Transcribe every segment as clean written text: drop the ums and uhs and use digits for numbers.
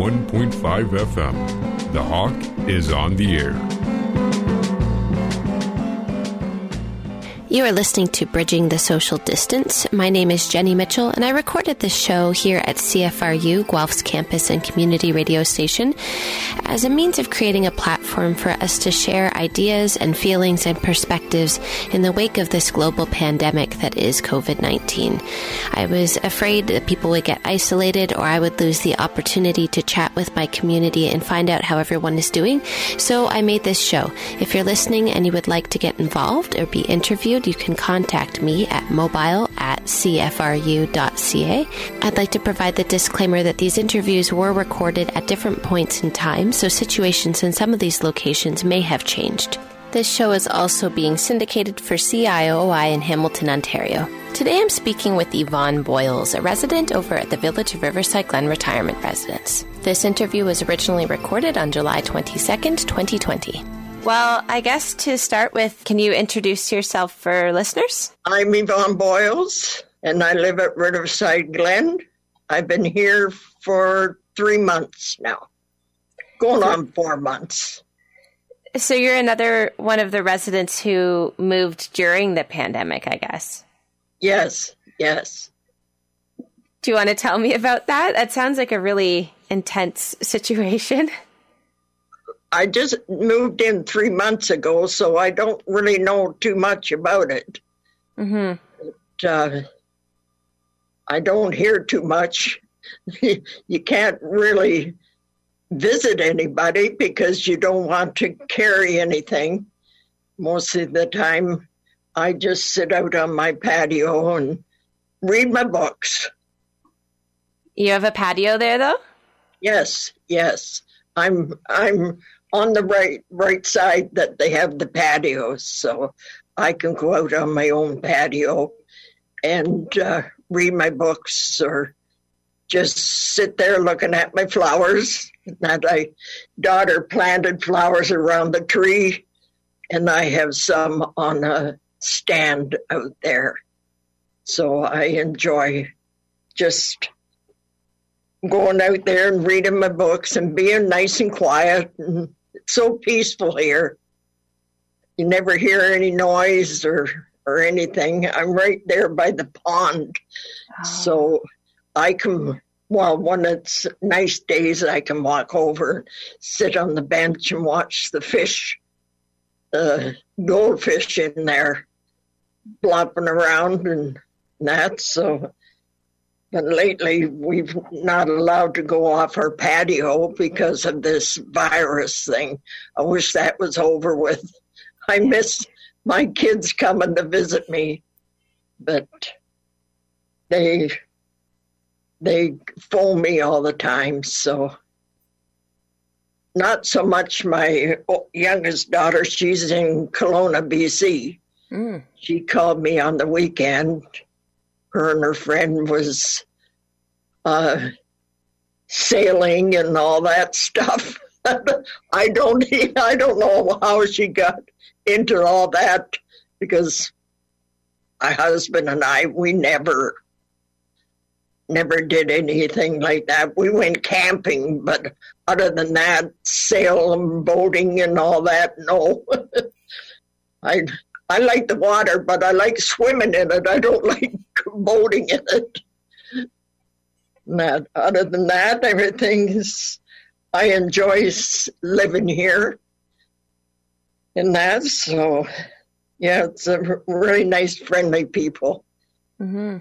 91.5 FM. The Hawk is on the air. You are listening to Bridging the Social Distance. My name is Jenny Mitchell, and I recorded this show here at CFRU, Guelph's campus and community radio station, as a means of creating a platform for us to share ideas and feelings and perspectives in the wake of this global pandemic that is COVID-19. I was afraid that people would get isolated or I would lose the opportunity to chat with my community and find out how everyone is doing, so I made this show. If you're listening and you would like to get involved or be interviewed, you can contact me at mobile@cfru.ca. I'd like to provide the disclaimer that these interviews were recorded at different points in time, so situations in some of these locations may have changed. This show is also being syndicated for CIOI in Hamilton, Ontario. Today I'm speaking with Yvonne Boyles, a resident over at the Village of Riverside Glen Retirement Residence. This interview was originally recorded on July 22nd, 2020. Well, I guess to start with, can you introduce yourself for listeners? I'm Yvonne Boyles, and I live at Riverside Glen. I've been here for 3 months now, going on 4 months. So you're another one of the residents who moved during the pandemic, I guess. Yes. Do you want to tell me about that? That sounds like a really intense situation. I just moved in 3 months ago, so I don't really know too much about it. Mm-hmm. But, I don't hear too much. You can't really visit anybody because you don't want to carry anything. Most of the time, I just sit out on my patio and read my books. You have a patio there, though? Yes. I'm on the right side that they have the patios, so I can go out on my own patio and read my books or just sit there looking at my flowers. My daughter planted flowers around the tree, and I have some on a stand out there. So I enjoy just going out there and reading my books and being nice and quiet. And it's so peaceful here. You never hear any noise or anything. I'm right there by the pond. Oh. So I can, when it's nice days, I can walk over, sit on the bench and watch the fish, goldfish in there, flopping around and that. So, but lately we've not allowed to go off our patio because of this virus thing. I wish that was over with. I miss my kids coming to visit me, but they phone me all the time, so not so much my youngest daughter. She's in Kelowna, BC. She called me on the weekend. Her and her friend was sailing and all that stuff. I don't know how she got into all that because my husband and I, we never did anything like that. We went camping, but other than that, sailing, boating and all that, no. I like the water, but I like swimming in it. I don't like boating in it. Other than that, everything is, I enjoy living here and that. So, yeah, it's a really nice, friendly people. Mm-hmm.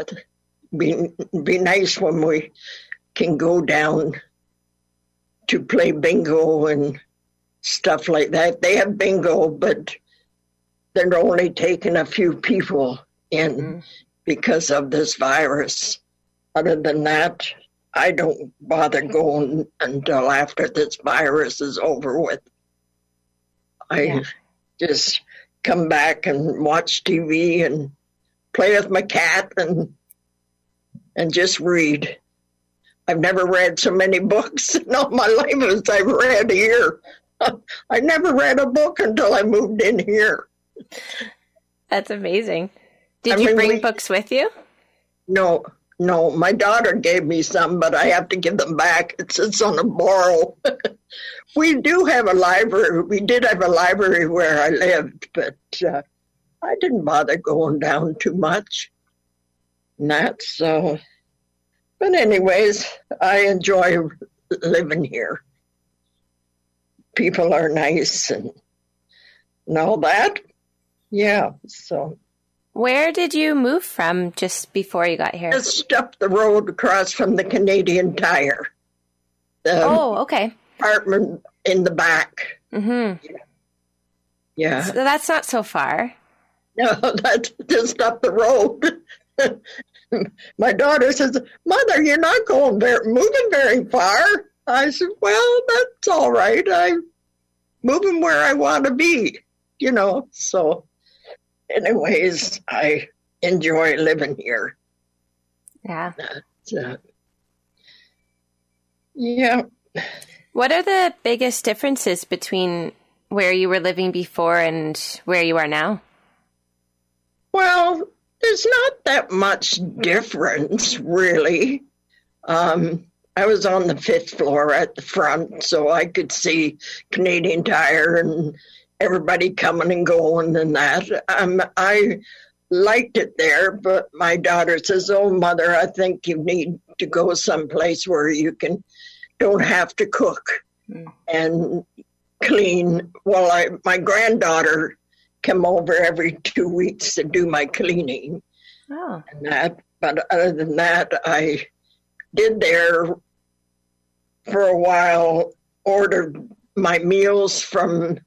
Be nice when we can go down to play bingo and stuff like that. They have bingo, but they're only taking a few people in because of this virus. Other than that, I don't bother going until after this virus is over with. I just come back and watch TV and play with my cat and just read. I've never read so many books in all my life as I've read here. I never read a book until I moved in here. That's amazing. Did you bring books with you? No, No, my daughter gave me some, but I have to give them back. It sits on a borrow. We do have a library. We did have a library where I lived, but I didn't bother going down too much. And that's so. But anyways, I enjoy living here. People are nice and all that. Yeah, so. Where did you move from just before you got here? Just up the road across from the Canadian Tire. Okay. Apartment in the back. Mm-hmm. Yeah. So that's not so far. No, that's just up the road. My daughter says, Mother, you're not moving very far. I said, well, that's all right. I'm moving where I want to be, so anyways, I enjoy living here. Yeah. Yeah. What are the biggest differences between where you were living before and where you are now? Well, there's not that much difference, really. I was on the 5th floor at the front, so I could see Canadian Tire and everybody coming and going and that. I liked it there, but my daughter says, oh, Mother, I think you need to go someplace where you don't have to cook and clean. Well, my granddaughter came over every 2 weeks to do my cleaning. Oh. And that, but other than that, I did there for a while, ordered my meals from,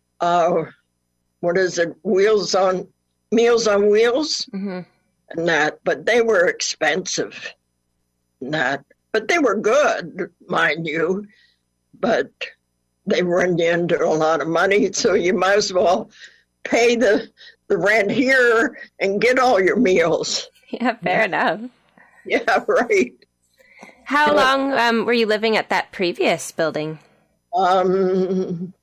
Meals on Wheels? Mm-hmm. And that, but they were expensive. But they were good, mind you, but they run you into a lot of money, so you might as well pay the rent here and get all your meals. Yeah, fair enough. Yeah, right. How long were you living at that previous building? 20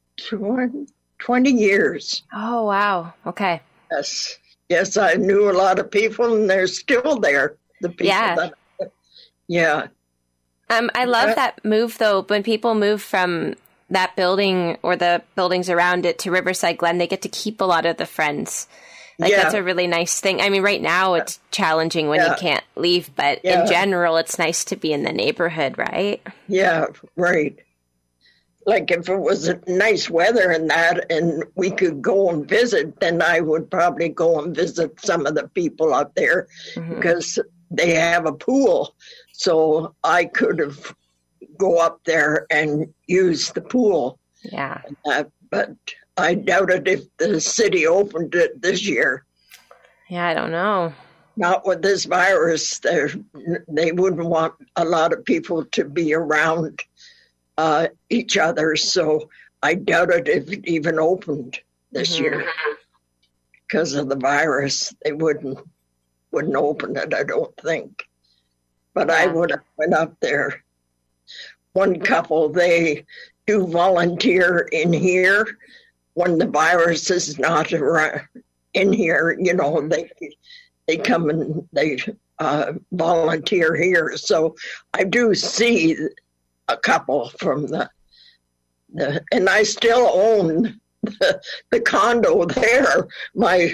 years. Oh, wow. Okay. Yes, I knew a lot of people, and they're still there. The people Yeah. I love that move, though. When people move from that building or the buildings around it to Riverside Glen, they get to keep a lot of the friends. That's a really nice thing. I mean, right now it's challenging when you can't leave, but in general, it's nice to be in the neighborhood, right? Yeah, right. Like if it was nice weather and that, and we could go and visit, then I would probably go and visit some of the people out there because they have a pool. So I could have go up there and use the pool. Yeah. But I doubt it if the city opened it this year. Yeah, I don't know. Not with this virus. They wouldn't want a lot of people to be around each other. So I doubt it if it even opened this year. Because of the virus, they wouldn't open it, I don't think. But I would have went up there. One couple, they do volunteer in here when the virus is not around in here. They come and they volunteer here. So I do see a couple from the and I still own the condo there. My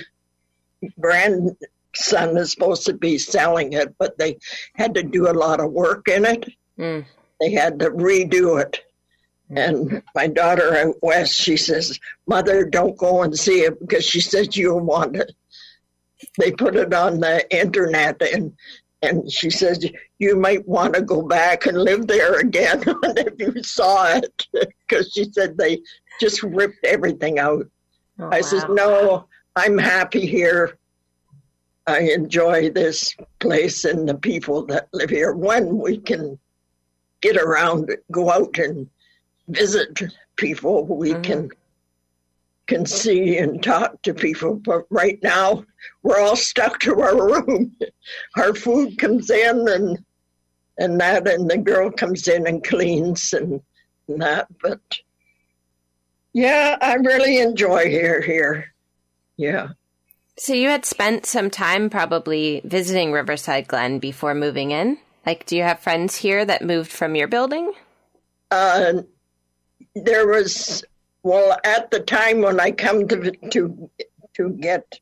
grandson is supposed to be selling it, but they had to do a lot of work in it. They had to redo it. And my daughter out west, she says, Mother, don't go and see it because she says you'll want it. They put it on the internet and she says, you might want to go back and live there again if you saw it. Because she said they just ripped everything out. I says, no, I'm happy here. I enjoy this place and the people that live here. When we can get around, go out and visit people, we can see and talk to people. But right now, we're all stuck to our room. Our food comes in and the girl comes in and cleans and that. But yeah, I really enjoy here. Yeah. So you had spent some time probably visiting Riverside Glen before moving in? Like, do you have friends here that moved from your building? There was, well, at the time when I come to get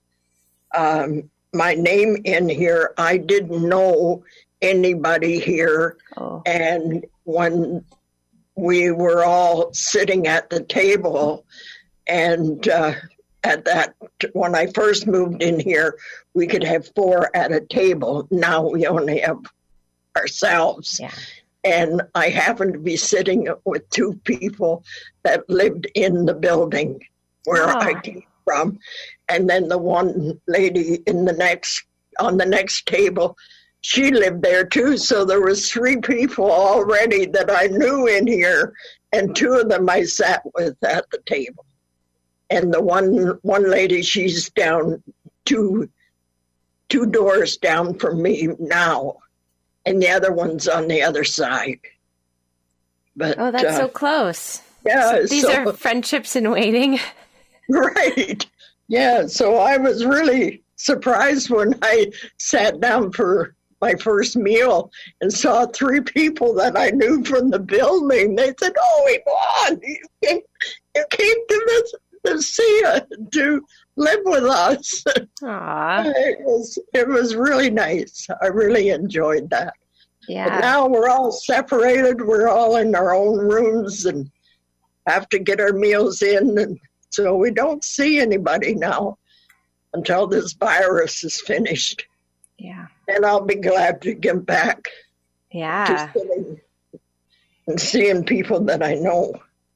my name in here, I didn't know anybody here. Oh. And when we were all sitting at the table, and when I first moved in here, we could have 4 at a table. Now we only have ourselves. Yeah. And I happened to be sitting with 2 people that lived in the building where I came from. And then the one lady on the next table, she lived there too. So there was 3 people already that I knew in here, and 2 of them I sat with at the table. And the one lady, she's down two doors down from me now. And the other one's on the other side. But that's so close. Yeah. So these are friendships in waiting. Right. Yeah. So I was really surprised when I sat down for my first meal and saw 3 people that I knew from the building. They said, "Oh, Yvonne, you came to see us, to live with us." Aww. It was really nice. I really enjoyed that. Yeah. But now we're all separated. We're all in our own rooms and have to get our meals in. And so we don't see anybody now until this virus is finished. Yeah. And I'll be glad to get back to sitting and seeing people that I know.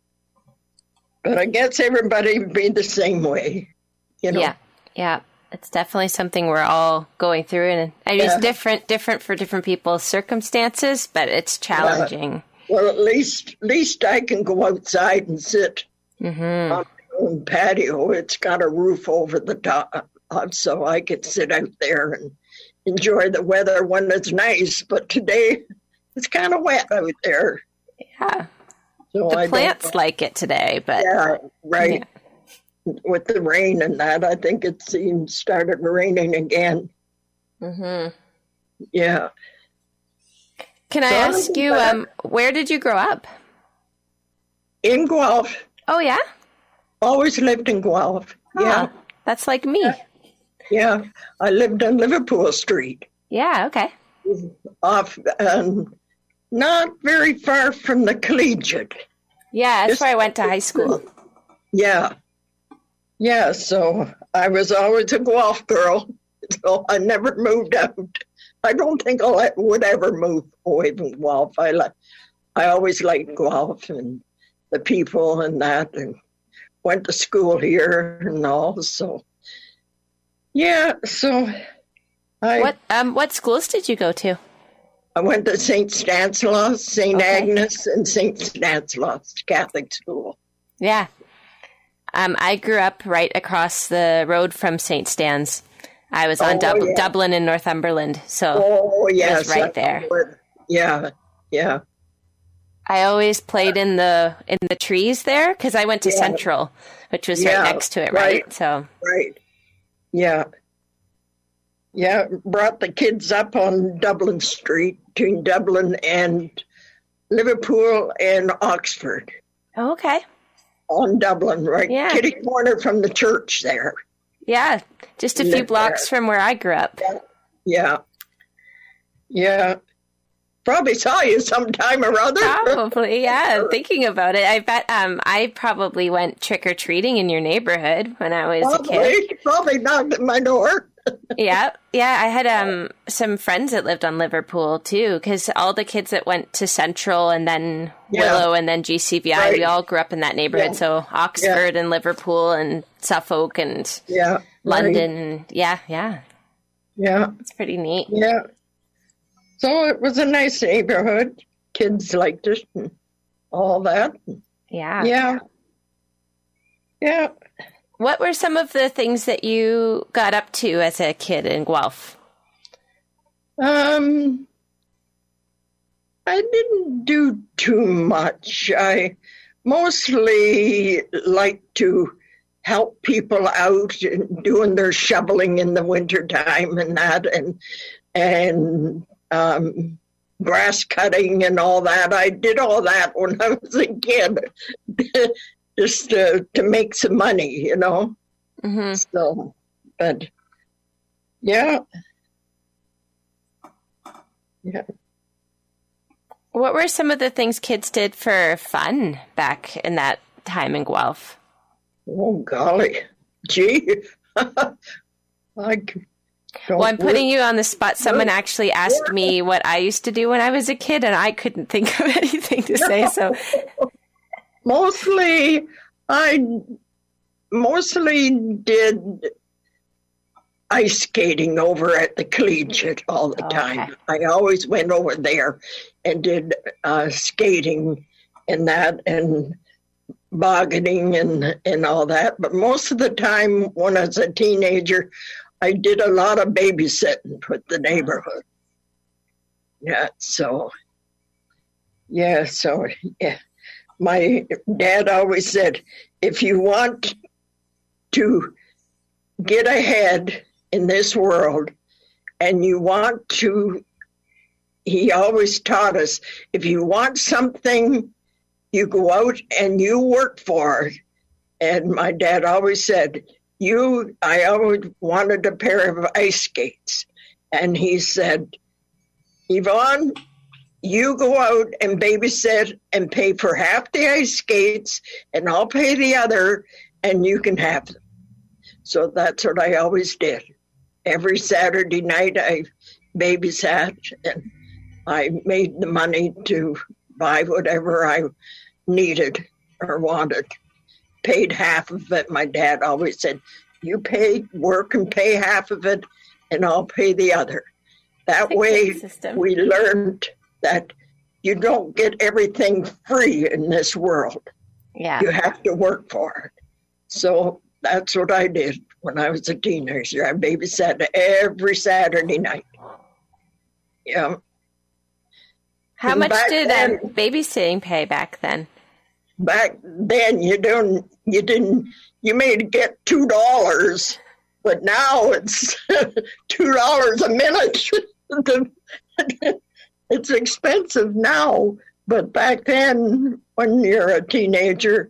But I guess everybody would be the same way, you know. Yeah. It's definitely something we're all going through, and it's different for different people's circumstances, but it's challenging. Well, at least I can go outside and sit on my own patio. It's got a roof over the top, so I could sit out there and enjoy the weather when it's nice. But today, it's kind of wet out there. Yeah. So the plants like it today, but... Yeah, right. Yeah. With the rain and that, I think it started raining again. Mm-hmm. Yeah. Can I ask you, where did you grow up? In Guelph. Oh, yeah? Always lived in Guelph. Yeah. That's like me. Yeah. I lived on Liverpool Street. Yeah, okay. Off, not very far from the Collegiate. Yeah, that's where I went to high school. Yeah. Yeah, so I was always a Guelph girl, so I never moved out. I don't think I would ever move away from Guelph. I always liked Guelph and the people and that, and went to school here and all, so... Yeah, so... What schools did you go to? I went to St. Stanislaus, St. Agnes, and St. Stanislaus Catholic School. Yeah. I grew up right across the road from St. Stan's. I was on Dublin in Northumberland, so it was right there. Yeah, yeah. I always played in the trees there because I went to Central, which was right next to it, right? So right. Yeah. Yeah, brought the kids up on Dublin Street, between Dublin and Liverpool and Oxford. Oh, okay. On Dublin, right? Yeah. Kitty corner from the church there. Yeah, just a few blocks from where I grew up. Yeah. Yeah. Probably saw you sometime or other. Probably, yeah. Thinking about it, I bet I probably went trick-or-treating in your neighborhood when I was a kid. Probably knocked at my door. Yeah. I had some friends that lived on Liverpool, too, because all the kids that went to Central and then Willow and then GCVI, we all grew up in that neighborhood. Yeah. So Oxford and Liverpool and Suffolk and London. Right. Yeah. It's pretty neat. Yeah. So it was a nice neighborhood. Kids liked it and all that. Yeah. Yeah. What were some of the things that you got up to as a kid in Guelph? I didn't do too much. I mostly liked to help people out and doing their shoveling in the wintertime and that, and grass cutting and all that. I did all that when I was a kid, just to make some money, Mm-hmm. So, but yeah. What were some of the things kids did for fun back in that time in Guelph? Oh, golly. Gee. I'm putting you on the spot. Someone actually asked me what I used to do when I was a kid, and I couldn't think of anything to say. So, I mostly did ice skating over at the Collegiate all the time. I always went over there and did skating and that, and bogging and all that. But most of the time when I was a teenager, I did a lot of babysitting with the neighborhood. So my dad always said, if you want to get ahead in this world and you want to, he always taught us, if you want something, you go out and you work for it. And my dad always said, I always wanted a pair of ice skates. And he said, Yvonne, you go out and babysit and pay for half the ice skates, and I'll pay the other, and you can have them. So that's what I always did. Every Saturday night I babysat, and I made the money to buy whatever I needed or wanted. Paid half of it. My dad always said, you work and pay half of it, and I'll pay the other. That way we learned that you don't get everything free in this world. Yeah. You have to work for it. So that's what I did when I was a teenager. I babysat every Saturday night. Yeah. How much did babysitting pay back then? Back then, you may get $2, but now it's $2 a minute. It's expensive now, but back then, when you're a teenager,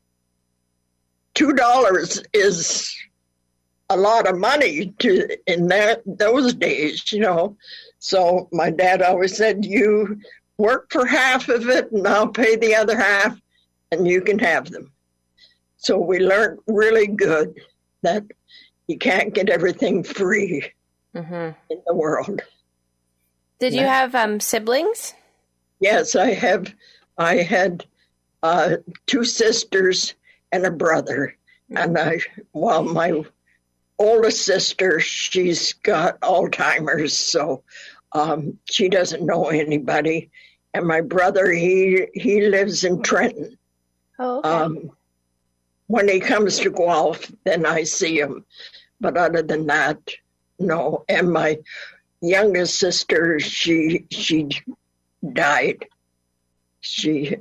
$2 is a lot of money in those days, So my dad always said, you work for half of it, and I'll pay the other half, and you can have them. So we learned really good that you can't get everything free in the world. Did you have siblings? Yes, I had 2 sisters and a brother. And my oldest sister, she's got Alzheimer's, so she doesn't know anybody. And my brother, he lives in Trenton. Oh, okay. When he comes to Guelph, then I see him. But other than that, no. And my youngest sister, she died. She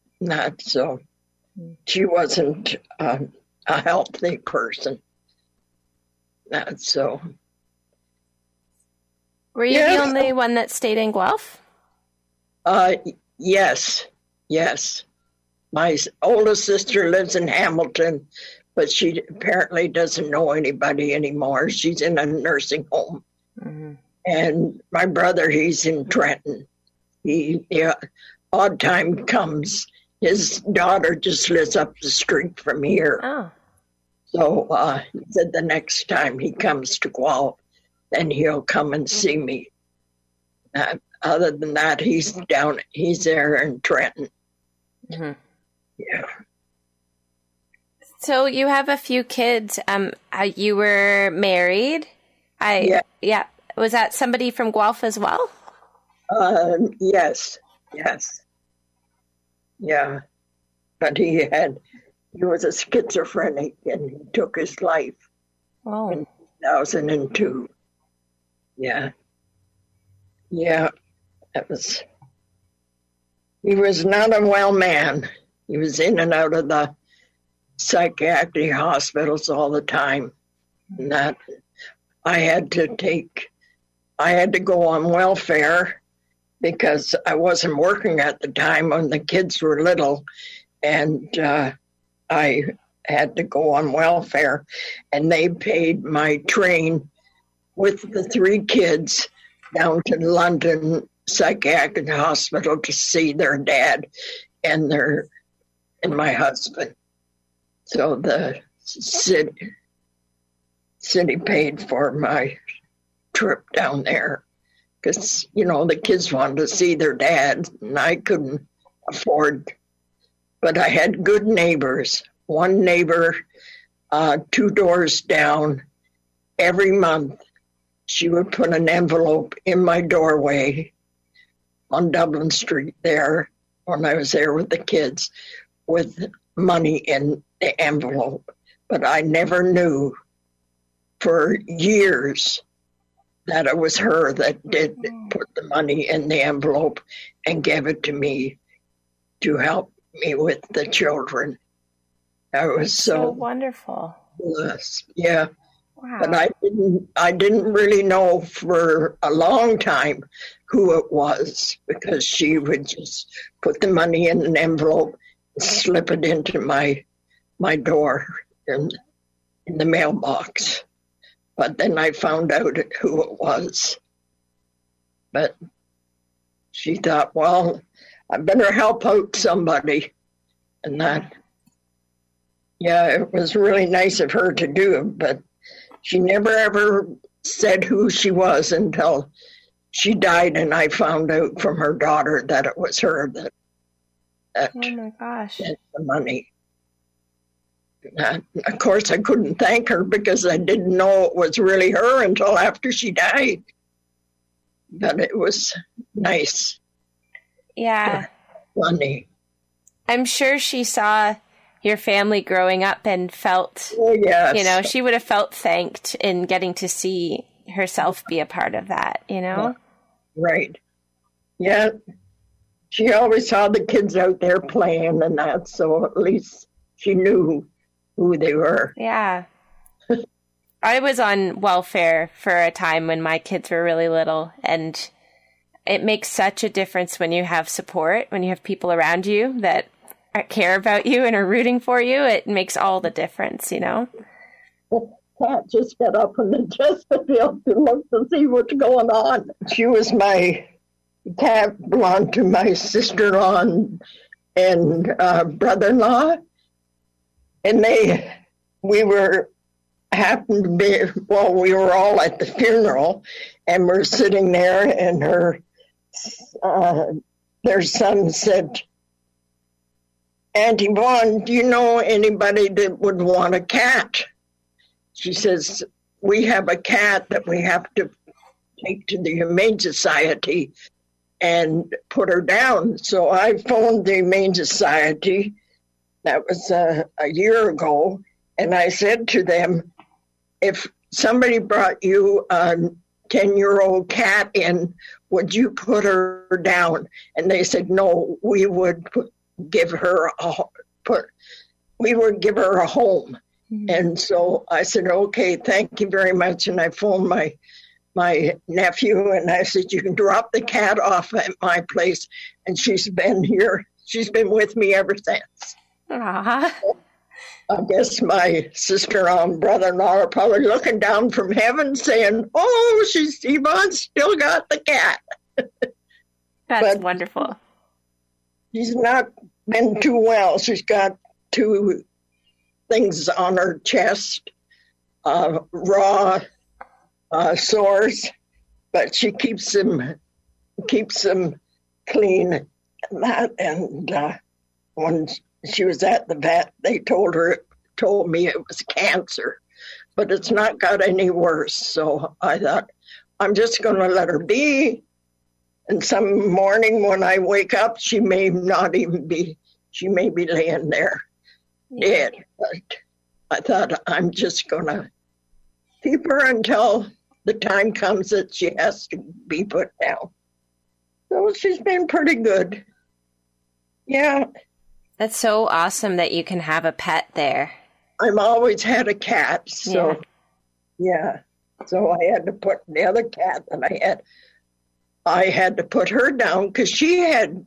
wasn't a healthy person. So. Were you the only one that stayed in Guelph? Yes. My oldest sister lives in Hamilton, but she apparently doesn't know anybody anymore. She's in a nursing home. Mm-hmm. And my brother, he's in Trenton. Odd time comes. His daughter just lives up the street from here. Oh. So he said the next time he comes to Guelph, then he'll come and see me. Other than that, he's there in Trenton. Mm-hmm. Yeah. So you have a few kids. You were married. Yeah. Was that somebody from Guelph as well? Yes. Yeah. But he was a schizophrenic, and he took his life in 2002. Yeah. He was not a well man. He was in and out of the psychiatric hospitals all the time. And that I had to go on welfare because I wasn't working at the time when the kids were little, and I had to go on welfare, and they paid my train with the 3 kids down to London Psychiatric Hospital to see their dad and my husband. So the city paid for my trip down there because, the kids wanted to see their dad, and I couldn't afford. But I had good neighbors. One neighbor, 2 doors down, every month she would put an envelope in my doorway on Dublin Street there when I was there with the kids with money in the envelope. But I never knew for years that it was her that did put the money in the envelope and gave it to me to help me with the children. I was so wonderful. Blessed. Yeah. Wow. But I didn't really know for a long time who it was, because she would just put the money in an envelope, slip it into my door in the mailbox. But then I found out who it was. But she thought, well, I better help out somebody. And that, yeah, it was really nice of her to do, but she never ever said who she was until she died, and I found out from her daughter that it was her that oh my gosh, sent the money. And of course, I couldn't thank her because I didn't know it was really her until after she died. But it was nice. Yeah. Funny. I'm sure she saw your family growing up and felt, oh, yes. She would have felt thanked in getting to see herself be a part of that, Right. Yeah. She always saw the kids out there playing and that, so at least she knew who they were. Yeah. I was on welfare for a time when my kids were really little, and it makes such a difference when you have support, when you have people around you that care about you and are rooting for you. It makes all the difference, The cat just got up in the Chesterfield to look to see what's going on. She was my cat, belonged to my sister-in-law and brother-in-law. And we were all at the funeral, and we're sitting there, and their son said, Auntie Vaughn, do you know anybody that would want a cat? She says, we have a cat that we have to take to the Humane Society and put her down. So I phoned the Humane Society. That was a year ago. And I said to them, if somebody brought you a 10-year-old cat in, would you put her down? And they said, no, we would give her a home. Mm-hmm. And so I said, okay, thank you very much. And I phoned my nephew, and I said, you can drop the cat off at my place. And she's been here. She's been with me ever since. Aww. I guess my sister-in-law and brother-in-law are probably looking down from heaven saying, oh, Yvonne's still got the cat. That's wonderful. She's not been too well. She's got 2 things on her chest, raw sores, but she keeps them clean. And when she was at the vet, they told me it was cancer, but it's not got any worse. So I thought, I'm just going to let her be. And some morning when I wake up, she may be laying there dead. But I thought, I'm just going to keep her until the time comes that she has to be put down. So she's been pretty good. Yeah. That's so awesome that you can have a pet there. I've always had a cat, so yeah. So I had to put the other cat that I had to put her down because she had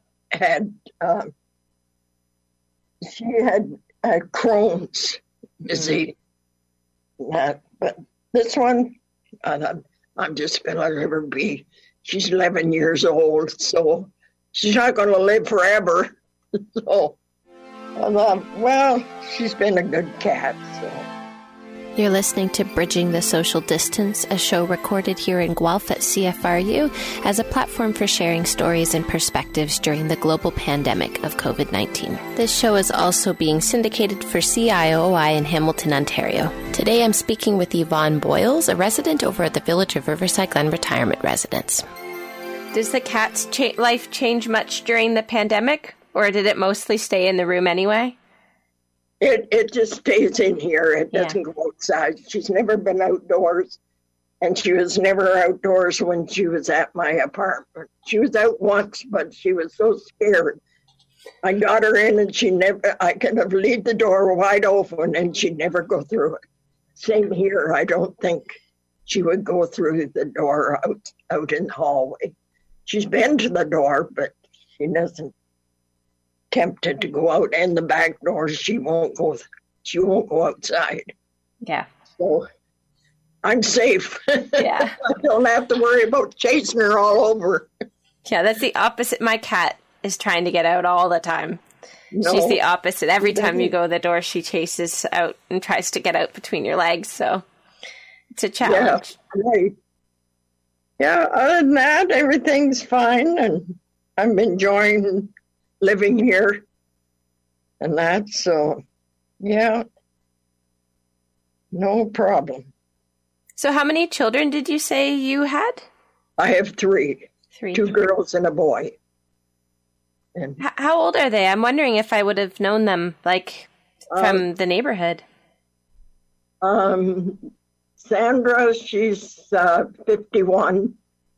Crohn's disease. But this one, I'm just going to let her be. She's 11 years old, so she's not going to live forever. So, well, she's been a good cat, so. You're listening to Bridging the Social Distance, a show recorded here in Guelph at CFRU as a platform for sharing stories and perspectives during the global pandemic of COVID-19. This show is also being syndicated for CIOI in Hamilton, Ontario. Today I'm speaking with Yvonne Boyles, a resident over at the Village of Riverside Glen Retirement Residence. Does the cat's life change much during the pandemic, or did it mostly stay in the room anyway? It just stays in here. It doesn't go outside. She's never been outdoors, and she was never outdoors when she was at my apartment. She was out once, but she was so scared. I got her in, and I could have leave the door wide open, and she'd never go through it. Same here. I don't think she would go through the door out in the hallway. She's been to the door, but she doesn't. Tempted to go out, and the back door she won't go outside. Yeah. So I'm safe. Yeah. I don't have to worry about chasing her all over. Yeah, that's the opposite. My cat is trying to get out all the time. No. She's the opposite. Every time you go to the door, she chases out and tries to get out between your legs. So it's a challenge. Yeah, right. Yeah, other than that, everything's fine, and I'm enjoying living here and that, so yeah, no problem. So how many children did you say you had? I have three. Two girls and a boy. And how old are they? I'm wondering if I would have known them, like, from the neighborhood. Sandra, she's 51.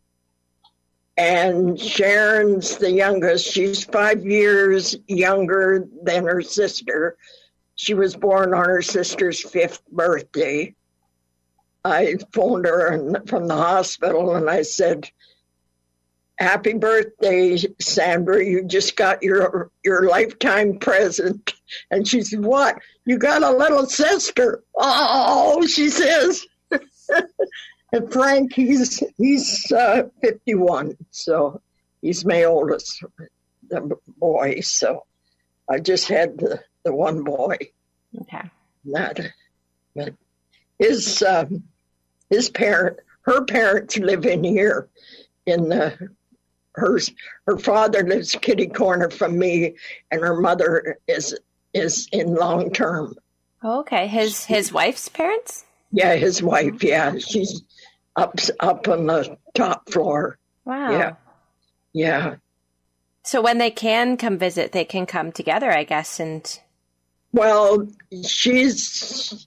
And Sharon's the youngest. She's 5 years younger than her sister. She was born on her sister's 5th birthday. I phoned her from the hospital and I said, "Happy birthday, Sandra. You just got your lifetime present." And she said, "What? You got a little sister?" "Oh," she says. And Frank, he's 51, so he's my oldest boy. So I just had the one boy. Okay. But her parents live in here. Her father lives kitty corner from me, and her mother is in long term. Oh, okay. His wife's parents? Yeah, his wife. Yeah, she's up on the top floor. Wow. Yeah. So when they can come visit, they can come together, I guess. And well, she's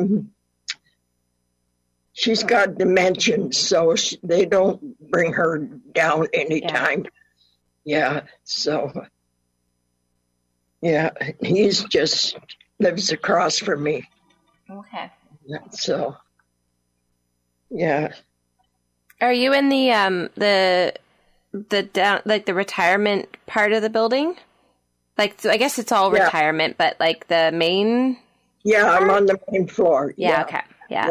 got dementia, so they don't bring her down anytime. Yeah. So yeah, he's just lives across from me. Okay. So, yeah. Are you in the down, like the retirement part of the building? Like, I guess it's all retirement, but like the main. Yeah, part? I'm on the main floor. Yeah. Okay.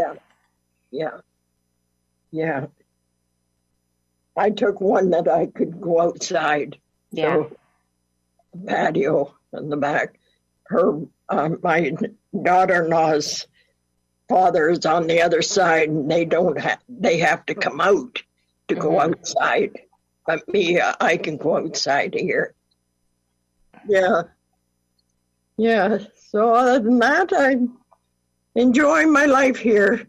Yeah. I took one that I could go outside. Yeah. So, patio in the back. My daughter-in-law's father is on the other side, and they have to come out to go outside. But me, I can go outside here. Yeah. So other than that, I'm enjoying my life here.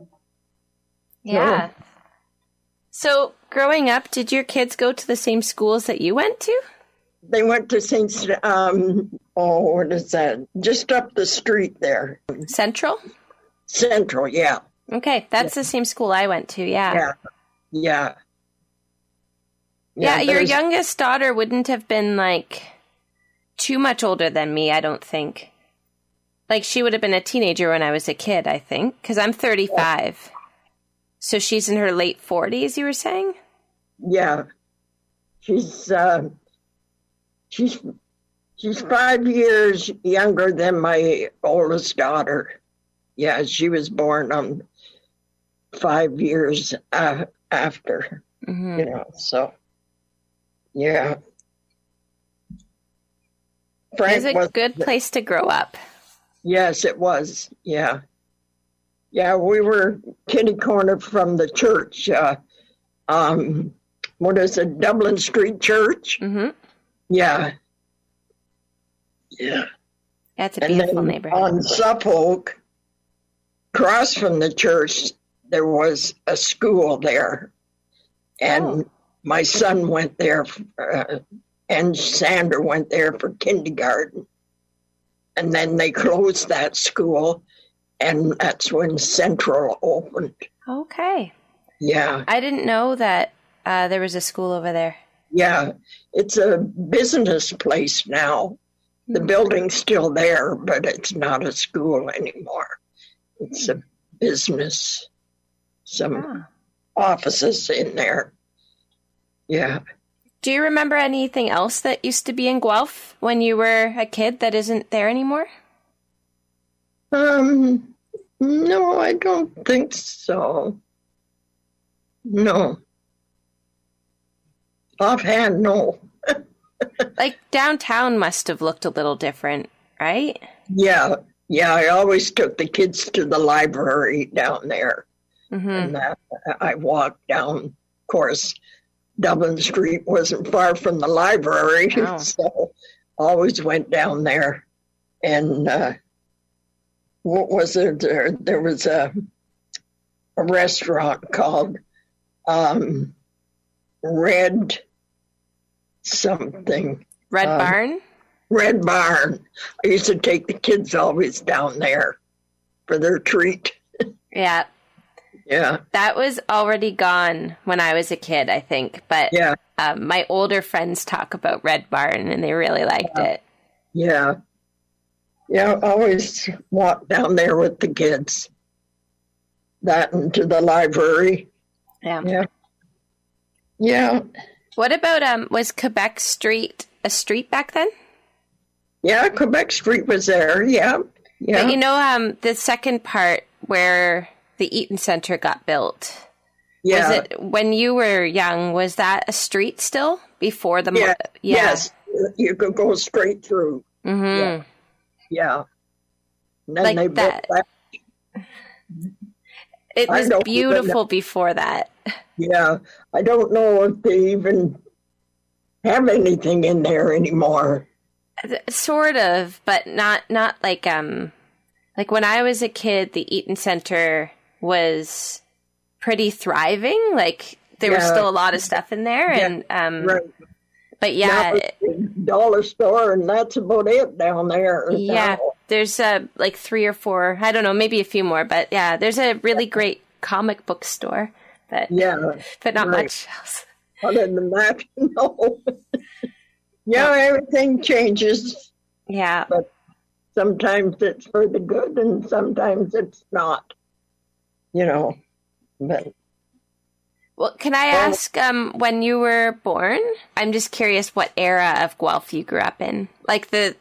Yeah. So growing up, did your kids go to the same schools that you went to? They went to St. What is that? Just up the street there. Central? Central, yeah. Okay, that's the same school I went to, yeah. Yeah, your youngest daughter wouldn't have been, like, too much older than me, I don't think. Like, she would have been a teenager when I was a kid, I think, because I'm 35. So she's in her late 40s, you were saying? Yeah. She's 5 years younger than my oldest daughter. Yeah, she was born 5 years after, so, yeah. Frank it was a good place to grow up. Yes, it was, yeah. Yeah, we were kitty corner from the church. What is it, Dublin Street Church? Mm-hmm. Yeah. Yeah. That's a beautiful neighborhood. On Suffolk, across from the church, there was a school there. And my son went there, and Sandra went there for kindergarten. And then they closed that school, and that's when Central opened. Okay. Yeah. I didn't know that there was a school over there. Yeah. It's a business place now. The building's still there, but it's not a school anymore. It's a business. Some offices in there. Yeah. Do you remember anything else that used to be in Guelph when you were a kid that isn't there anymore? No, I don't think so. No. Offhand, no. Like, downtown must have looked a little different, right? Yeah. Yeah, I always took the kids to the library down there. Mm-hmm. And I walked down. Of course, Dublin Street wasn't far from the library, so always went down there. And what was it? There was a restaurant called Red something. Red Barn? Red Barn. I used to take the kids always down there for their treat. Yeah. Yeah. That was already gone when I was a kid, I think. But yeah. My older friends talk about Red Barn, and they really liked it. Yeah. Yeah, I always walk down there with the kids. That and to the library. Yeah. Yeah. Yeah. What about, was Quebec Street a street back then? Yeah, Quebec Street was there, yeah. Yeah. But you know, the second part where the Eaton Centre got built. Yeah. Was it when you were young? Was that a street still before the? Yeah. Yes, you could go straight through. Mm-hmm. Yeah. And then like they that. built that. It was beautiful before that. Yeah, I don't know if they even have anything in there anymore. Sort of, but not like when I was a kid, the Eaton Centre was pretty thriving. Like there was still a lot of stuff in there, and right. But yeah, dollar store, and that's about it down there. Yeah, now. There's like 3 or 4. I don't know, maybe a few more, but yeah, there's a really great comic book store. But but not much else. Other than that, no. Yeah, everything changes. Yeah. But sometimes it's for the good and sometimes it's not. You know. But well, can I ask when you were born? I'm just curious what era of Guelph you grew up in. Like the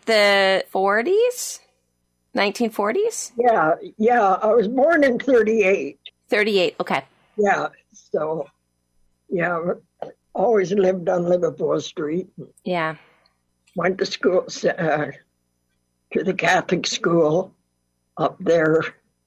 40s? 1940s? Yeah. I was born in 38. 38, okay. Yeah. So, yeah, always lived on Liverpool Street. Yeah. Went to school, to the Catholic school up there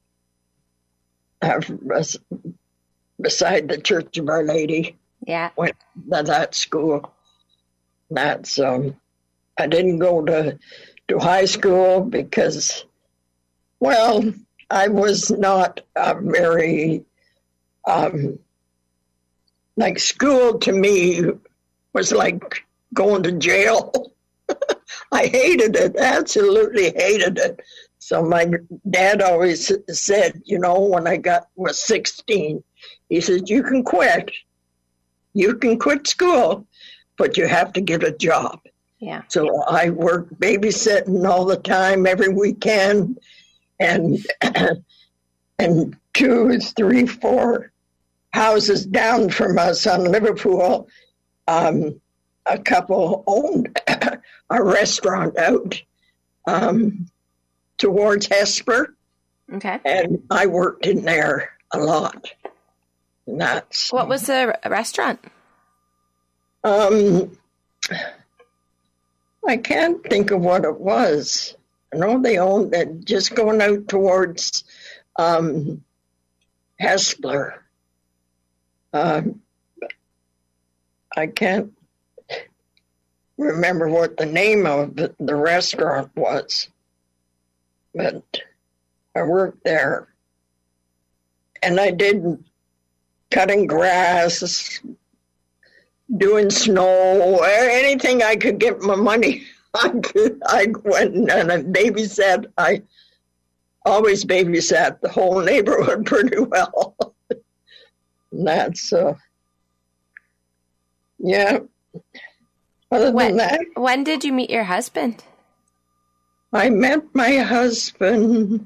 beside the Church of Our Lady. Yeah. Went to that school. That's, I didn't go to high school because, well, I was not very... like school to me was like going to jail. I hated it, absolutely hated it. So my dad always said, you know, when I was 16, he said, you can quit. You can quit school, but you have to get a job. Yeah. So I worked babysitting all the time, every weekend, and and 2, 3, 4 houses down from us on Liverpool, a couple owned a restaurant out towards Hesper. Okay. And I worked in there a lot. And that's what was the restaurant? I can't think of what it was. I know they owned it just going out towards Hesper. I can't remember what the name of the restaurant was, but I worked there. And I did cutting grass, doing snow, anything I could get my money. I went and I babysat. I always babysat the whole neighborhood pretty well. And that's, yeah. Other than that. When did you meet your husband? I met my husband,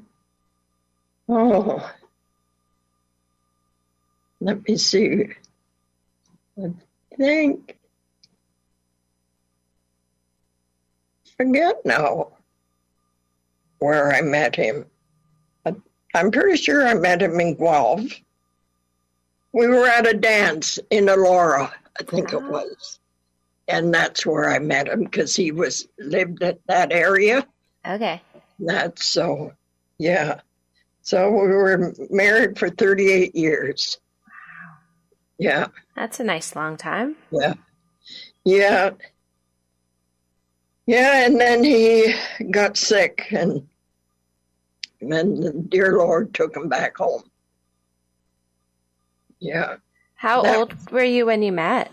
let me see. I think, forget now where I met him. I'm pretty sure I met him in Guelph. We were at a dance in Elora, I think it was. And that's where I met him because he lived at that area. Okay. That's so, yeah. So we were married for 38 years. Wow. Yeah. That's a nice long time. Yeah. Yeah. Yeah, and then he got sick, and then the dear Lord took him back home. Yeah. How old were you when you met?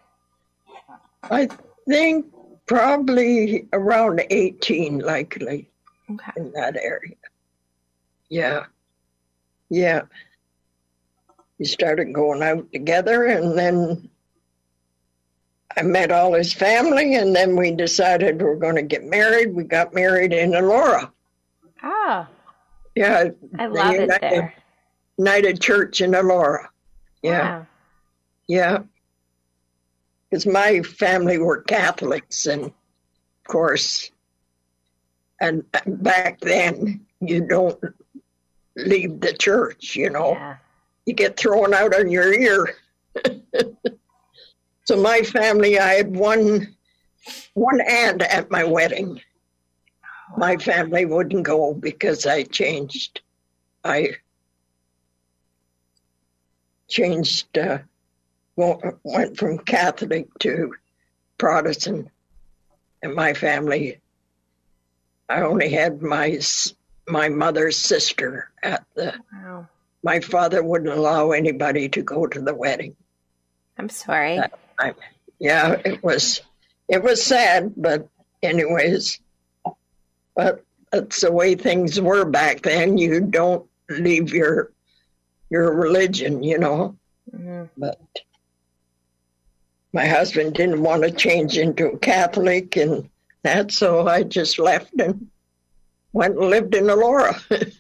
I think probably around 18, likely, in that area. Yeah. Yeah. We started going out together, and then I met all his family, and then we decided we were going to get married. We got married in Elora. Oh. Yeah. I love it there. United Church in Elora. Yeah. Wow. Yeah. Because my family were Catholics, and of course, and back then, you don't leave the church, you know. Yeah. You get thrown out on your ear. So my family, I had one aunt at my wedding. My family wouldn't go because I changed. Went from Catholic to Protestant. And my family, I only had my mother's sister at the. Wow. My father wouldn't allow anybody to go to the wedding. I'm sorry. Yeah, it was sad, but anyways, but that's the way things were back then. You don't leave your religion, you know. Mm-hmm. But my husband didn't want to change into a Catholic, and that, so I just left and went and lived in Elora.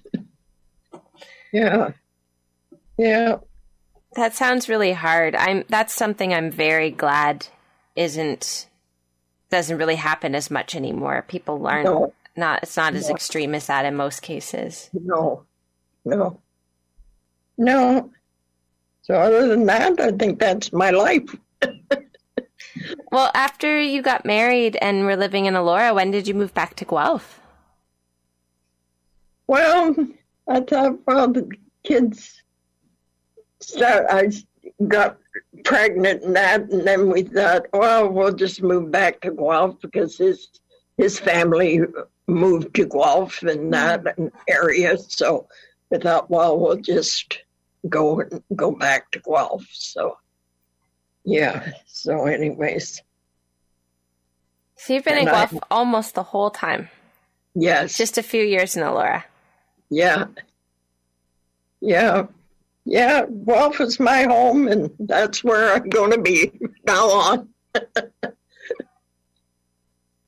Yeah. Yeah. That sounds really hard. That's something I'm very glad doesn't really happen as much anymore. People learn it's not as extreme as that in most cases. No. So other than that, I think that's my life. Well, after you got married and were living in Elora, when did you move back to Guelph? Well, I thought, the kids I got pregnant and that, and then we thought, well, we'll just move back to Guelph because his family moved to Guelph and that area. So we thought, well, we'll just go back to Guelph. So, yeah. So anyways. So you've been in Guelph almost the whole time? Yes. Just a few years in Elora? Yeah. Yeah. Yeah, Guelph is my home, and that's where I'm going to be now on.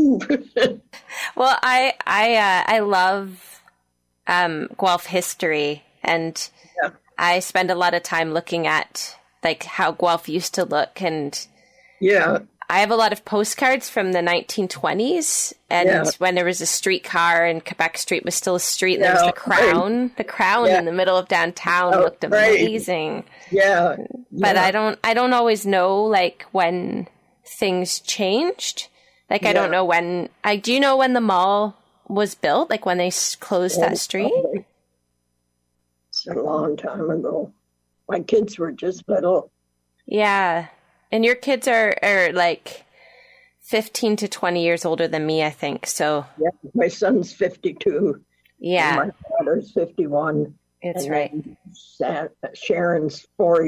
Well, I love Guelph history, and I spend a lot of time looking at like how Guelph used to look, and I have a lot of postcards from the 1920s, and when there was a streetcar and Quebec Street was still a street, and there was the crown. Right. The crown in the middle of downtown looked amazing. Yeah. But I don't always know like when things changed. Like I don't know when. Do you know when the mall was built? Like when they closed that street? It's a long time ago. My kids were just little. Yeah. And your kids are like 15 to 20 years older than me, I think. So my son's 52. Yeah. And my daughter's 51. That's right. Sharon's 5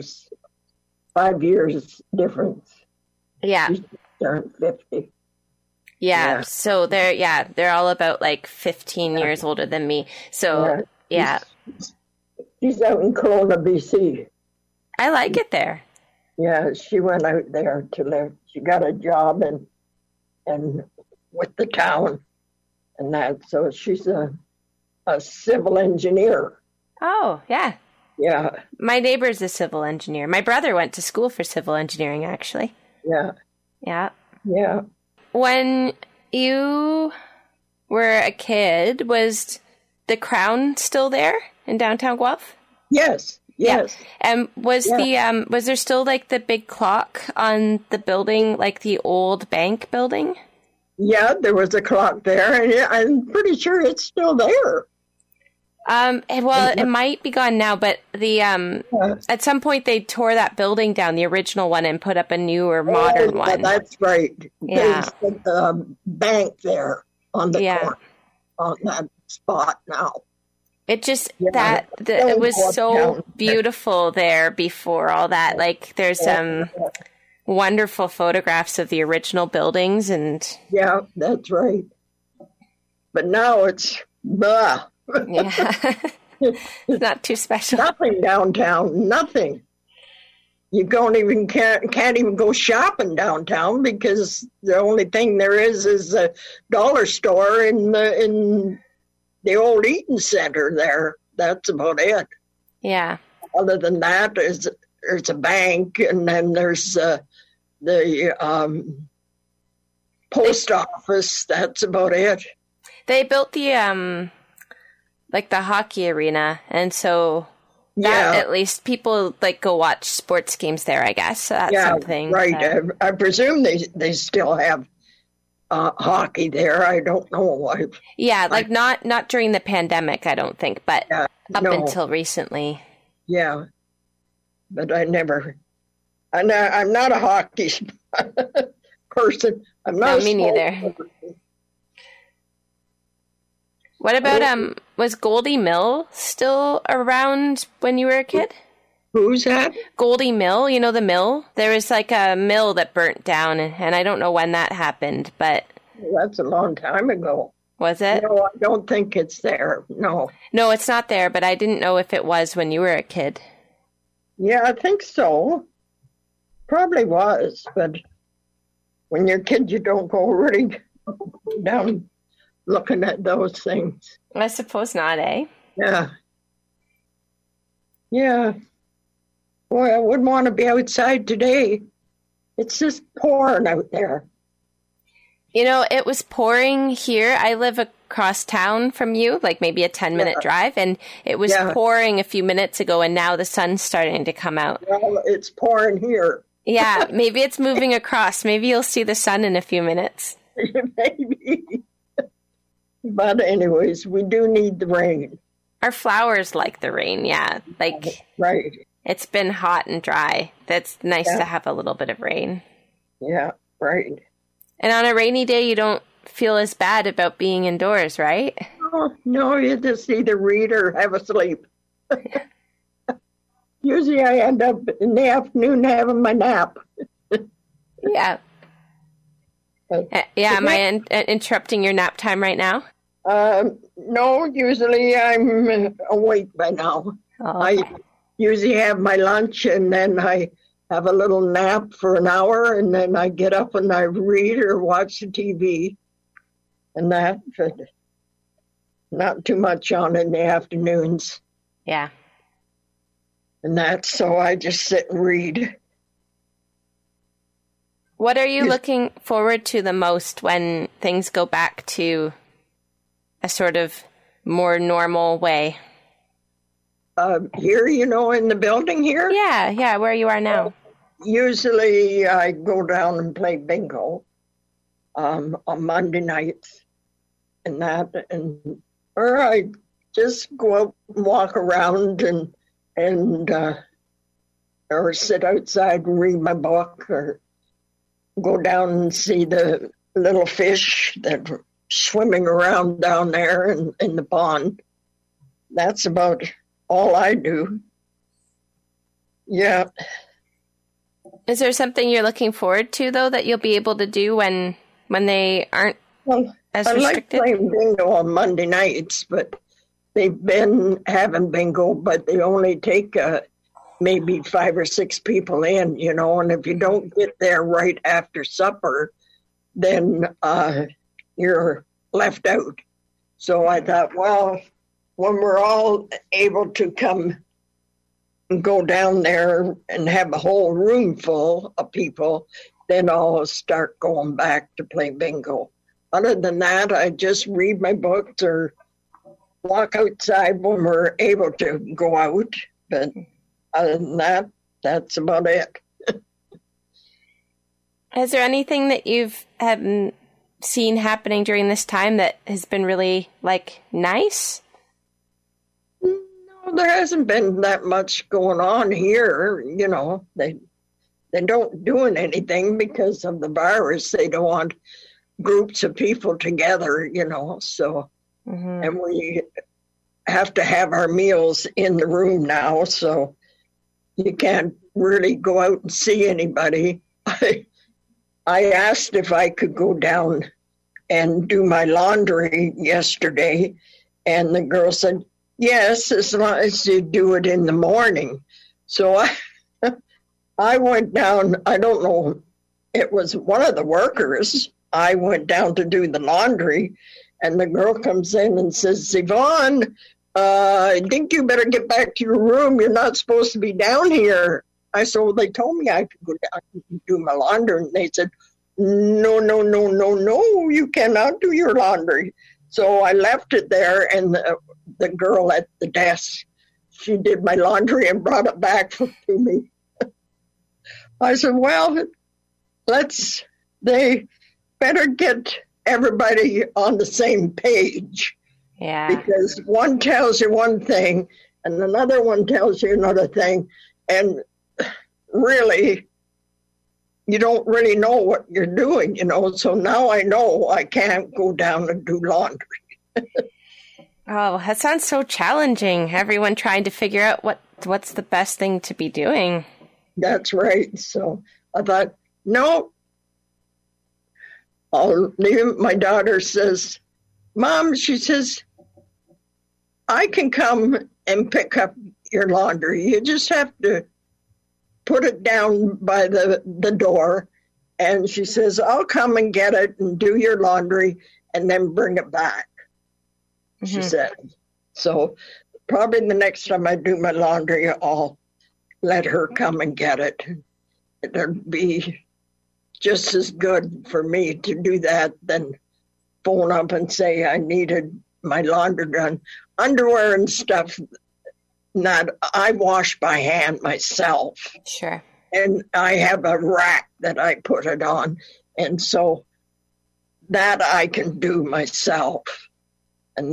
years difference. Yeah. She's turned 50. Yeah. So they're all about like 15 years older than me. So She's out in Kelowna, BC. I like it there. Yeah, she went out there to live. She got a job and with the town and that. So she's a civil engineer. Oh, yeah. Yeah. My neighbor's a civil engineer. My brother went to school for civil engineering, actually. Yeah. Yeah. Yeah. When you were a kid, was the Crown still there in downtown Guelph? Yes. Yes. Yeah. And was there still like the big clock on the building, like the old bank building? Yeah, there was a clock there, and I'm pretty sure it's still there. Well, it might be gone now, but the at some point they tore that building down, the original one, and put up a newer, modern one. That's right. Yeah. There's the bank there on the corner, on that spot now. It just it was so beautiful there before all that. Like there's wonderful photographs of the original buildings, and that's right. But now it's blah. It's not too special. Nothing downtown. Nothing. You can't even go shopping downtown because the only thing there is a dollar store in the old Eaton Center there. That's about it. Yeah. Other than that, there's a bank, and then there's the post office. That's about it. They built the like the hockey arena, and so that at least people like go watch sports games there, I guess. So that's something. Right. I presume they still have hockey there. I don't know why. Yeah, like not during the pandemic, I don't think, but up until recently. Yeah, but I'm not a hockey person. I'm not. No, me neither. What about was Goldie Mill still around when you were a kid? Who's that? Goldie Mill, you know the mill? There was like a mill that burnt down, and I don't know when that happened, but... That's a long time ago. Was it? No, I don't think it's there, no. No, it's not there, but I didn't know if it was when you were a kid. Yeah, I think so. Probably was, but when you're a kid, you don't go really down looking at those things. I suppose not, eh? Yeah. Yeah. Boy, I wouldn't want to be outside today. It's just pouring out there. You know, it was pouring here. I live across town from you, like maybe a 10-minute drive, and it was pouring a few minutes ago, and now the sun's starting to come out. Well, it's pouring here. Yeah, maybe it's moving across. Maybe you'll see the sun in a few minutes. Maybe. But anyways, we do need the rain. Our flowers like the rain, yeah. Like, right. It's been hot and dry. That's nice to have a little bit of rain. Yeah, right. And on a rainy day, you don't feel as bad about being indoors, right? No, you just either read or have a sleep. Usually I end up in the afternoon having my nap. Yeah. Am I interrupting your nap time right now? No, usually I'm awake by now. Oh, okay. I usually have my lunch and then I have a little nap for an hour, and then I get up and I read or watch the TV and that, but not too much on in the afternoons. Yeah. And that, so I just sit and read. What are you looking forward to the most when things go back to a sort of more normal way? Here, in the building here? Yeah, where you are now. Usually I go down and play bingo on Monday nights and that, or I just go out and walk around and or sit outside and read my book, or go down and see the little fish that are swimming around down there in the pond. That's about all I do. Yeah. Is there something you're looking forward to, though, that you'll be able to do when they aren't as restricted? I like playing bingo on Monday nights, but they've been having bingo, but they only take maybe 5 or 6 people in, and if you don't get there right after supper, then you're left out. So I thought, well, when we're all able to come and go down there and have a whole room full of people, then I'll start going back to play bingo. Other than that, I just read my books or walk outside when we're able to go out. But other than that, that's about it. Is there anything that you've seen happening during this time that has been really, nice? No, there hasn't been that much going on here. They don't doing anything because of the virus. They don't want groups of people together, so, and we have to have our meals in the room now, so you can't really go out and see anybody. I asked if I could go down and do my laundry yesterday, and the girl said, yes, as long as you do it in the morning. So I went down, I don't know, it was one of the workers. I went down to do the laundry, and the girl comes in and says, Yvonne, I think you better get back to your room. You're not supposed to be down here. I said, well, they told me I could go down and do my laundry. And they said, no, you cannot do your laundry. So I left it there, and the girl at the desk, she did my laundry and brought it back to me. I said, well, they better get everybody on the same page. Yeah. Because one tells you one thing and another one tells you another thing. And really, you don't really know what you're doing, So now I know I can't go down and do laundry. Oh, that sounds so challenging. Everyone trying to figure out what's the best thing to be doing. That's right. So I thought, no, I'll leave. My daughter says, Mom, she says, I can come and pick up your laundry. You just have to put it down by the door. And she says, I'll come and get it and do your laundry and then bring it back. She said. So probably the next time I do my laundry, I'll let her come and get it. It'll be just as good for me to do that than phone up and say I needed my laundry done. Underwear and stuff, I wash by hand myself. Sure. And I have a rack that I put it on. And so that I can do myself. And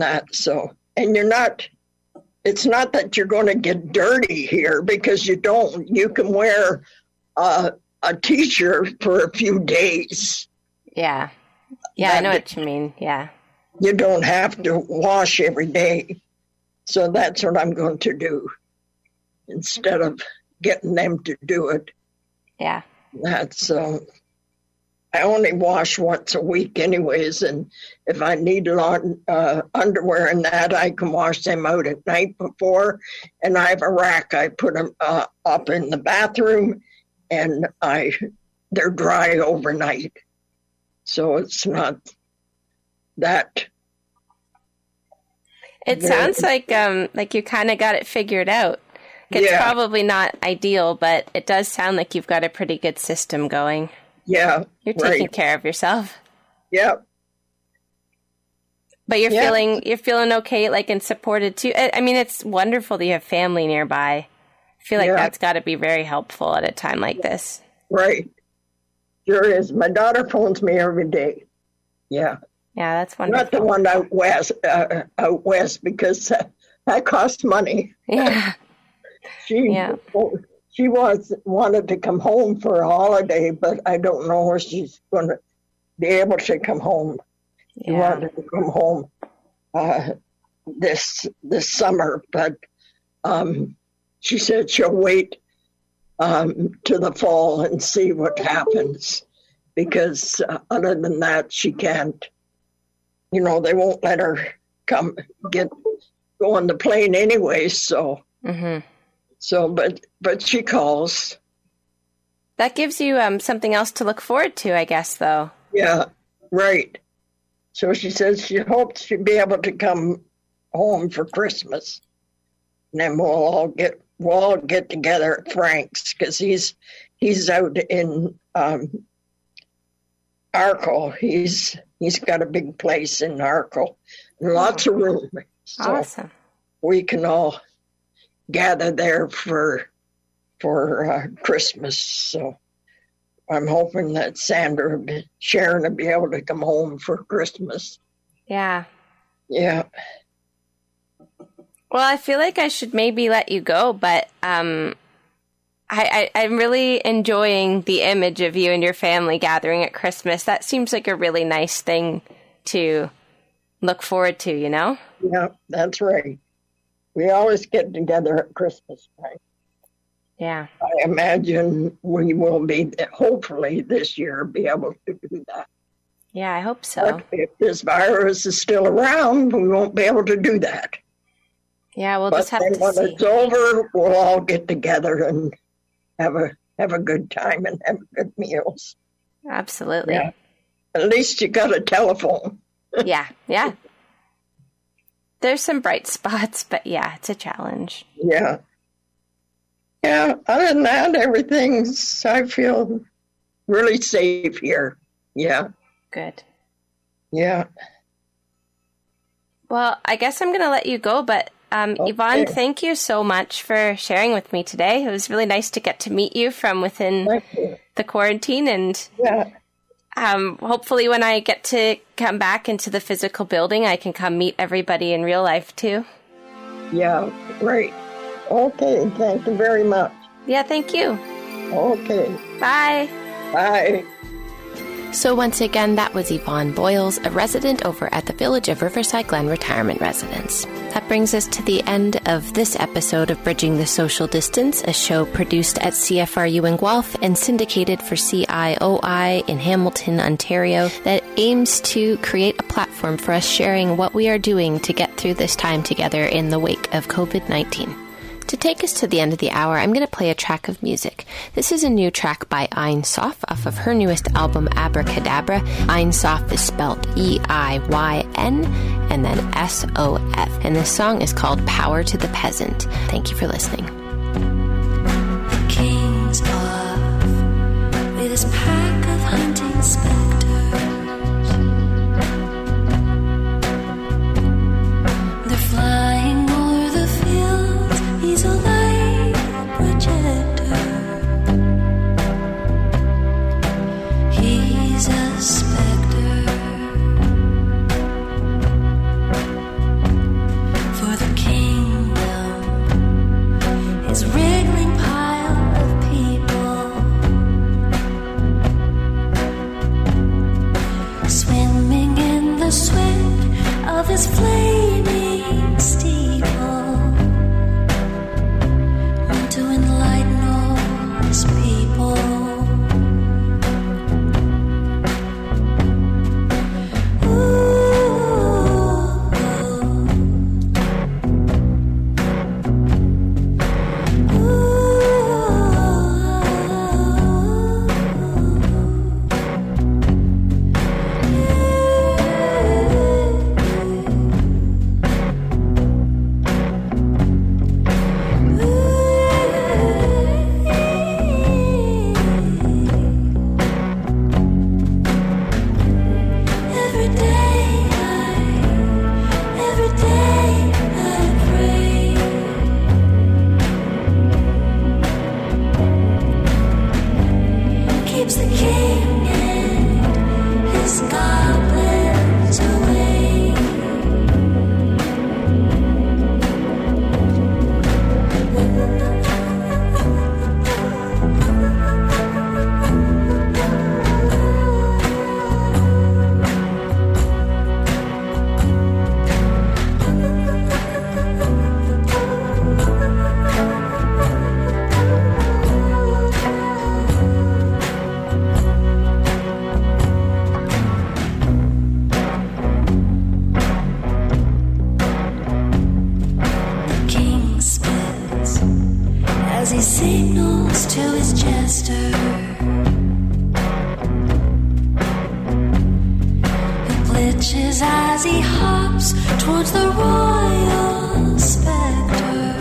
it's not that you're going to get dirty here, because you don't. You can wear a t-shirt for a few days. Yeah. Yeah, I know what you mean. Yeah. You don't have to wash every day. So that's what I'm going to do instead of getting them to do it. Yeah. That's I only wash once a week anyways, and if I need underwear and that, I can wash them out at night before, and I have a rack. I put them up in the bathroom and they're dry overnight. So it's not that. It sounds like you kind of got it figured out. It's probably not ideal, but it does sound like you've got a pretty good system going. Yeah. You're taking care of yourself. Yeah. But you're feeling okay, like, and supported too. I mean, it's wonderful that you have family nearby. I feel like that's got to be very helpful at a time like this. Right. Sure is. My daughter phones me every day. Yeah. Yeah, that's wonderful. Not the one out west because that costs money. Yeah. She wanted to come home for a holiday, but I don't know if she's going to be able to come home. She wanted to come home this summer, but she said she'll wait to the fall and see what happens, because other than that, she can't. You know, they won't let her go on the plane anyway. So, but she calls. That gives you something else to look forward to, I guess, though. Yeah, right. So she says she hopes she'll be able to come home for Christmas, and then we'll all get together at Frank's, because he's out in Arkle. He's got a big place in Arkle, and lots of room. So awesome. We can all gather there for Christmas. So I'm hoping that Sharon will be able to come home for Christmas. Yeah. Yeah. Well, I feel like I should maybe let you go, but I'm really enjoying the image of you and your family gathering at Christmas. That seems like a really nice thing to look forward to, you know? Yeah, that's right. We always get together at Christmas time. Yeah. I imagine we will be, hopefully this year, be able to do that. Yeah, I hope so. But if this virus is still around, we won't be able to do that. Yeah, we'll just have to see. But when it's over, we'll all get together and have a good time and have good meals. Absolutely. Yeah. At least you got a telephone. Yeah. There's some bright spots, but yeah, it's a challenge. Yeah. Yeah, other than that, I feel really safe here. Yeah. Good. Yeah. Well, I guess I'm going to let you go, but okay. Yvonne, thank you so much for sharing with me today. It was really nice to get to meet you from within the quarantine, and hopefully when I get to come back into the physical building, I can come meet everybody in real life too. Yeah, great. Okay, thank you very much. Yeah, thank you. Okay. Bye. Bye. So once again, that was Yvonne Boyles, a resident over at the Village of Riverside Glen Retirement Residence. That brings us to the end of this episode of Bridging the Social Distance, a show produced at CFRU in Guelph and syndicated for CIOI in Hamilton, Ontario, that aims to create a platform for us sharing what we are doing to get through this time together in the wake of COVID-19. To take us to the end of the hour, I'm going to play a track of music. This is a new track by Ein Sof off of her newest album, Abracadabra. Ein Sof is spelled EIYN and then SOF. And this song is called Power to the Peasant. Thank you for listening. The king's off with his pack of hunting specters. They're flying o'er the fields. He's a light projector. He's a specter. For the kingdom, his wriggling pile of people, swimming in the sweat of his flaming steeple. To enlighten all his people. Ooh. flinches as he hops towards the royal spectre.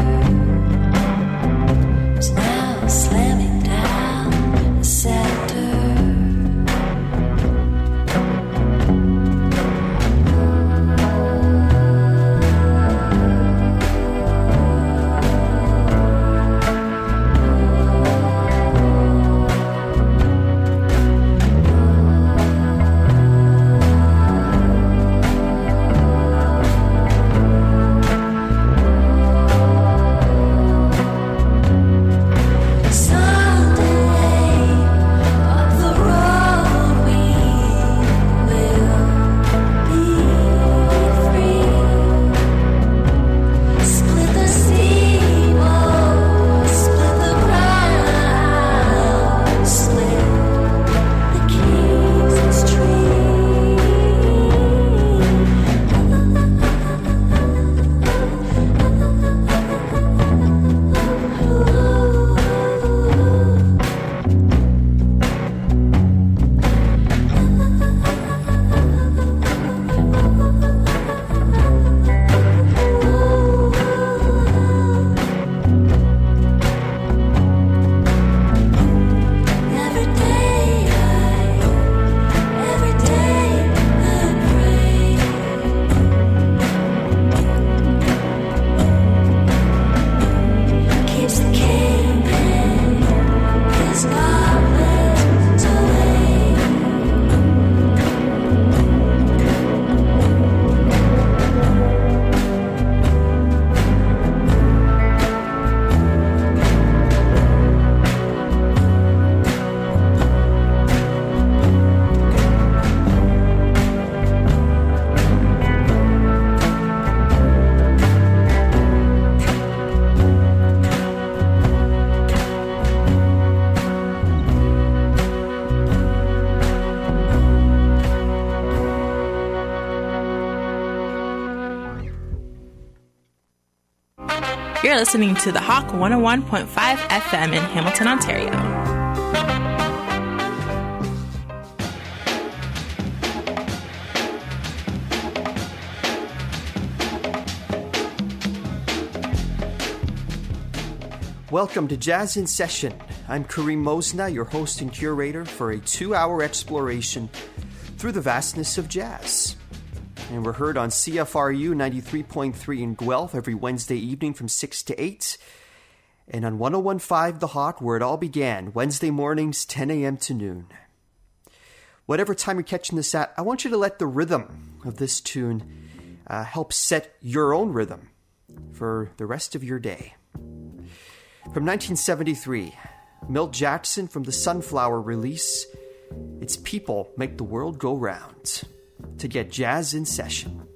Who's now slamming down the scepter. You're listening to the Hawk 101.5 FM in Hamilton, Ontario. Welcome to Jazz in Session. I'm Kareem Mosna, your host and curator for a 2-hour exploration through the vastness of jazz. And we're heard on CFRU 93.3 in Guelph every Wednesday evening from 6 to 8. And on 101.5 The Hawk, where it all began, Wednesday mornings, 10 a.m. to noon. Whatever time you're catching this at, I want you to let the rhythm of this tune help set your own rhythm for the rest of your day. From 1973, Milt Jackson from the Sunflower release, It's People Make the World Go Round, to get Jazz in Session.